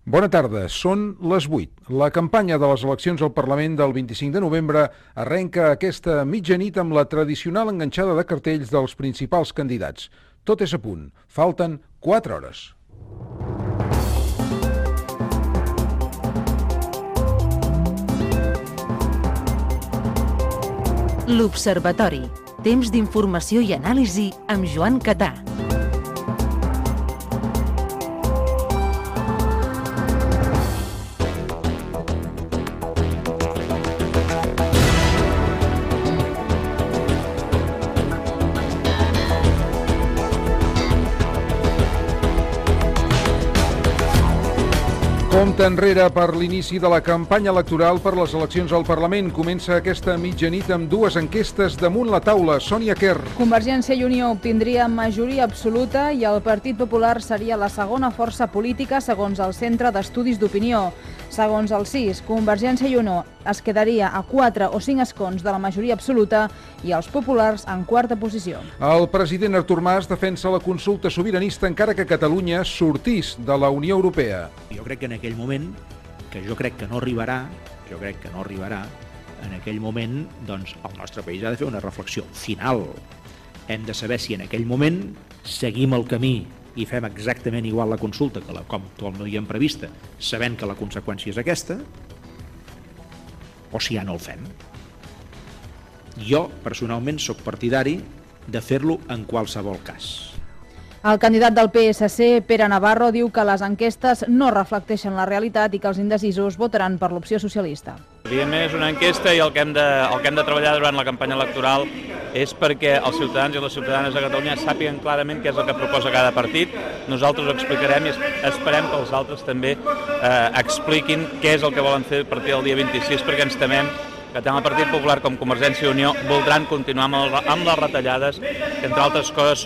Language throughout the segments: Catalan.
Bona tarda, són les 8. La campanya de les eleccions al Parlament del 25 de novembre arrenca aquesta mitjanit amb la tradicional enganxada de cartells dels principals candidats. Tot és a punt. Falten 4 hores. L'Observatori. Temps d'informació i anàlisi amb Joan Catà. Compte enrere per l'inici de la campanya electoral per les eleccions al Parlament. Comença aquesta mitjanit amb dues enquestes damunt la taula. Sònia Quer. Convergència i Unió obtindria majoria absoluta i el Partit Popular seria la segona força política segons el Centre d'Estudis d'Opinió. Segons el CIS, Convergència i Unió es quedaria a 4 o 5 escons de la majoria absoluta i els populars en quarta posició. El president Artur Mas defensa la consulta sobiranista encara que Catalunya sortís de la Unió Europea. Jo crec que en aquell moment, que jo crec que no arribarà, en aquell moment, doncs, el nostre país ha de fer una reflexió final. Hem de saber si en aquell moment seguim el camí i fem exactament igual la consulta que com no hi hem prevista, sabent que la conseqüència és aquesta, o si ja no el fem. Jo, personalment, sóc partidari de fer-lo en qualsevol cas. El candidat del PSC, Pere Navarro, diu que les enquestes no reflecteixen la realitat i que els indecisos votaran per l'opció socialista. Evidentment és una enquesta i el que hem de treballar durant la campanya electoral és perquè els ciutadans i les ciutadanes de Catalunya sàpiguen clarament què és el que proposa cada partit. Nosaltres ho explicarem i esperem que els altres també expliquin què és el que volen fer a partir del dia 26, perquè ens temem que tant el Partit Popular com Convergència i Unió voldran continuar amb les retallades, que entre altres coses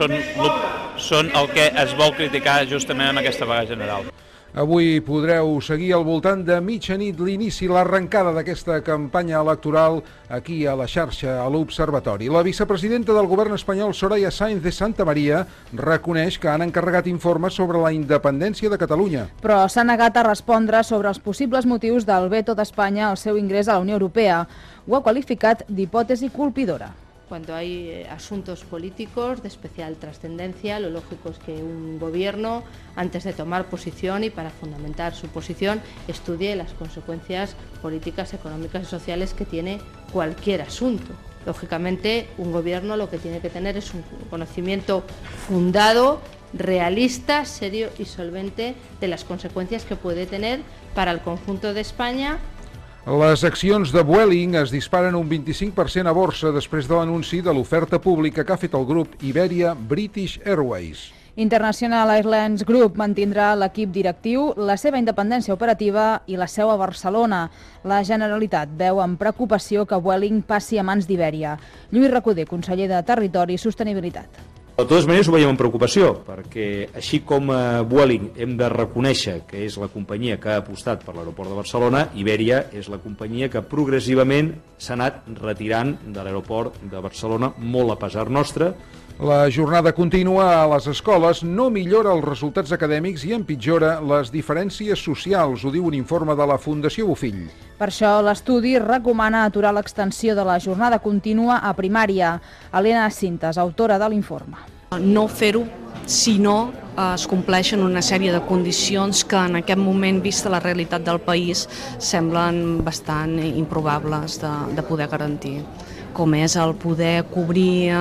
són el que es vol criticar justament amb aquesta vaga general. Avui podreu seguir al voltant de mitjanit l'inici, l'arrencada d'aquesta campanya electoral aquí a la xarxa, a l'Observatori. La vicepresidenta del govern espanyol, Soraya Sáenz de Santamaría, reconeix que han encarregat informes sobre la independència de Catalunya. Però s'ha negat a respondre sobre els possibles motius del veto d'Espanya al seu ingrés a la Unió Europea. Ho ha qualificat d'hipòtesi colpidora. Cuando hay asuntos políticos de especial trascendencia, lo lógico es que un gobierno, antes de tomar posición y para fundamentar su posición, estudie las consecuencias políticas, económicas y sociales que tiene cualquier asunto. Lógicamente, un gobierno lo que tiene que tener es un conocimiento fundado, realista, serio y solvente de las consecuencias que puede tener para el conjunto de España. Les accions de Vueling es disparen un 25% a borsa després de l'anunci de l'oferta pública que ha fet el grup Iberia British Airways. International Airlines Group mantindrà l'equip directiu, la seva independència operativa i la seu a Barcelona. La Generalitat veu amb preocupació que Vueling passi a mans d'Iberia. Lluís Recoder, conseller de Territori i Sostenibilitat. De totes maneres ho veiem amb preocupació, perquè així com a Vueling hem de reconèixer que és la companyia que ha apostat per l'aeroport de Barcelona, Iberia és la companyia que progressivament s'ha anat retirant de l'aeroport de Barcelona, molt a pesar nostre. La jornada contínua a les escoles no millora els resultats acadèmics i empitjora les diferències socials, ho diu un informe de la Fundació Bofill. Per això l'estudi recomana aturar l'extensió de la jornada contínua a primària. Helena Cintas, autora de l'informe. No fer-ho si no es compleixen una sèrie de condicions que en aquest moment, vista la realitat del país, semblen bastant improbables de poder garantir, com és el poder cobrir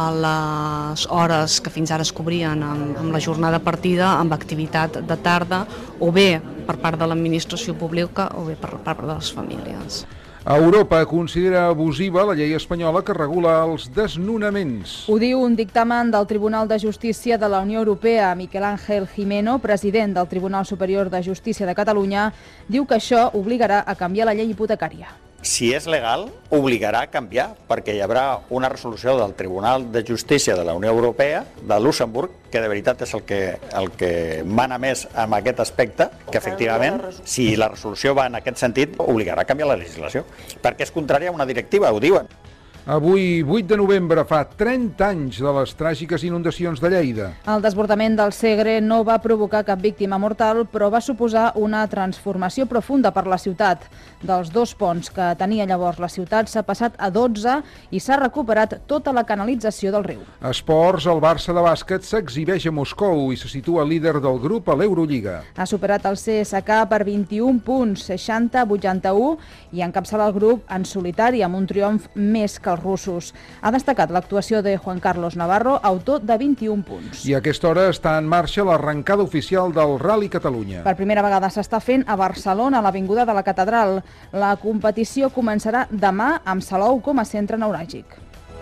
les hores que fins ara es cobrien amb la jornada partida amb activitat de tarda, o bé per part de l'administració pública o bé per part de les famílies. Europa considera abusiva la llei espanyola que regula els desnonaments. Ho diu un dictamen del Tribunal de Justícia de la Unió Europea. Miquel Ángel Gimeno, president del Tribunal Superior de Justícia de Catalunya, diu que això obligarà a canviar la llei hipotecària. Si és legal, obligarà a canviar, perquè hi haurà una resolució del Tribunal de Justícia de la Unió Europea, de Luxemburg, que de veritat és el que mana més en aquest aspecte, que efectivament, si la resolució va en aquest sentit, obligarà a canviar la legislació, perquè és contrària a una directiva, ho diuen. Avui, 8 de novembre, fa 30 anys de les tràgiques inundacions de Lleida. El desbordament del Segre no va provocar cap víctima mortal, però va suposar una transformació profunda per la ciutat. Dels 2 ponts que tenia llavors la ciutat s'ha passat a 12 i s'ha recuperat tota la canalització del riu. Esports, el Barça de bàsquet s'exhibeix a Moscou i se situa líder del grup a l'Eurolliga. Ha superat el CSKA per 21 punts, 60-81, i encapçala el grup en solitari amb un triomf més que els russos. Ha destacat l'actuació de Juan Carlos Navarro, autor de 21 punts. I a aquesta hora està en marxa l'arrencada oficial del Rally Catalunya. Per primera vegada s'està fent a Barcelona, a l'Avinguda de la Catedral. La competició començarà demà amb Salou com a centre neuràlgic.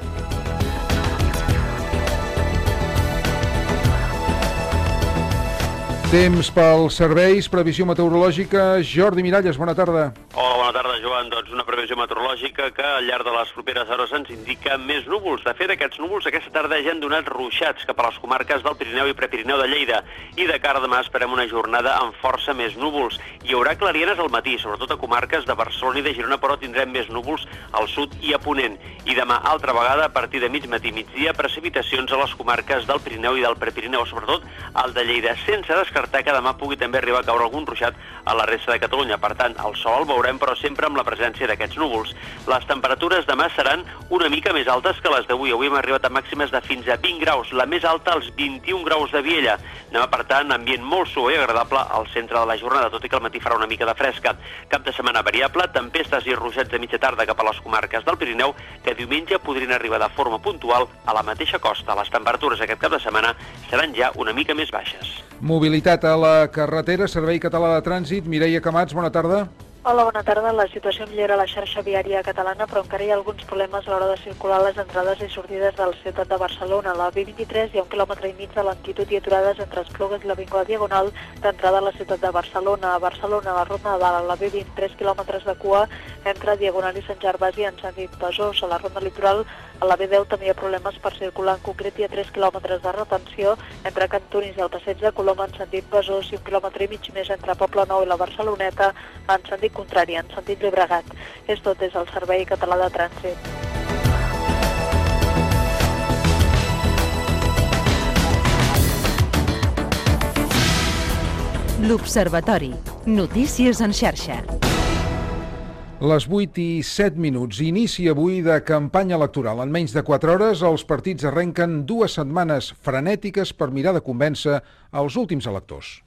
Temps pels serveis, previsió meteorològica. Jordi Miralles, bona tarda. Hola, bona tarda, Joan. Doncs una previsió meteorològica que al llarg de les properes hores ens indica més núvols. De fet, aquests núvols aquesta tarda ja han donat ruixats cap a les comarques del Pirineu i Prepirineu de Lleida. I de cara a demà esperem una jornada amb força més núvols. Hi haurà clarienes al matí, sobretot a comarques de Barcelona i de Girona, però tindrem més núvols al sud i a ponent. I demà, altra vegada, a partir de mig matí, migdia, precipitacions a les comarques del Pirineu i del Prepirineu, sobretot al de Lleida, sense descartar que demà pugui també arribar a caure algun ruixat a la resta de Catalunya. Per tant, el sol el veurem, però sempre amb la presència d'aquests núvols. Les temperatures demà seran una mica més altes que les d'avui. Avui hem arribat a màximes de fins a 20 graus, la més alta als 21 graus de Viella. Demà, per tant, ambient molt suau i agradable al centre de la jornada, tot i que al matí farà una mica de fresca. Cap de setmana variable, tempestes i ruixats de mitja tarda cap a les comarques del Pirineu, que diumenge podrien arribar de forma puntual a la mateixa costa. Les temperatures aquest cap de setmana seran ja una mica més baixes. Mobilitat a la carretera, Servei Català de Trànsit. Mireia Camats, bona tarda. Hola, bona tarda. La situació millora a la xarxa viària catalana, però encara hi ha alguns problemes a l'hora de circular les entrades i sortides de la ciutat de Barcelona. A la B23 hi ha 1,5 quilòmetres de lentitud i aturades entre Esplugues i l'Avinguda Diagonal d'entrada a la ciutat de Barcelona. A Barcelona, a la Ronda de Dalt, a la B20, 3 quilòmetres de cua entre Diagonal i Sant Gervasi en sentit Besòs. A la Ronda Litoral, a la B10 també hi ha problemes per circular. En concret, hi ha 3 quilòmetres de retenció entre Cantunis i el Passeig de Colom en sentit Besòs i 1,5 quilòmetres més entre Poble Nou i la Barceloneta en sentit contrari, en sentit Llobregat. És tot des del Servei Català de Trànsit. L'Observatori. Notícies en xarxa. Les 8:07. Inici avui de campanya electoral. En menys de 4 hores, els partits arrenquen 2 setmanes frenètiques per mirar de convèncer els últims electors.